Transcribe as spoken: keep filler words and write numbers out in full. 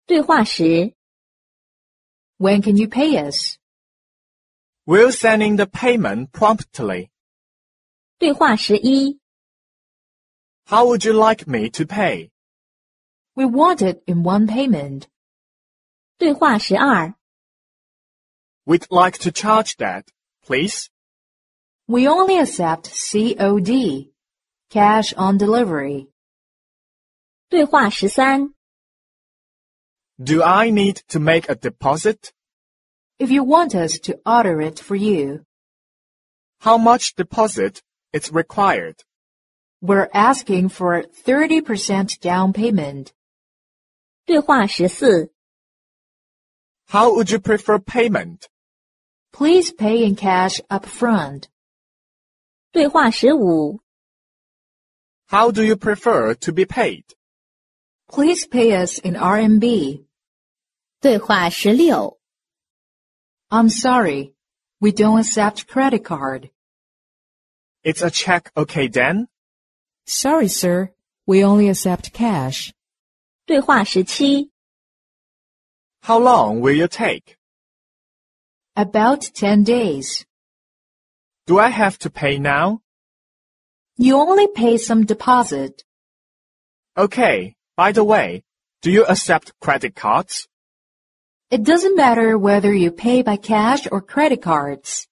对话时 When can you pay us? We'll send in the payment promptly. 对话十一 How would you like me to pay? We want it in one payment. 对话十二 We'd like to charge that, please. We only accept C O D, cash on delivery. 对话十三 Do I need to make a deposit? If you want us to order it for you, How much deposit is required? we're asking for thirty percent down payment. 对话十四 How would you prefer payment? Please pay in cash up front. 对话十五 How do you prefer to be paid? Please pay us in R M B. 对话十六 I'm sorry, we don't accept credit card. It's a check, okay then? Sorry, sir, we only accept cash. 对话十七 How long will you take? About ten days. Do I have to pay now? You only pay some deposit. Okay, by the way, do you accept credit cards? It doesn't matter whether you pay by cash or credit cards.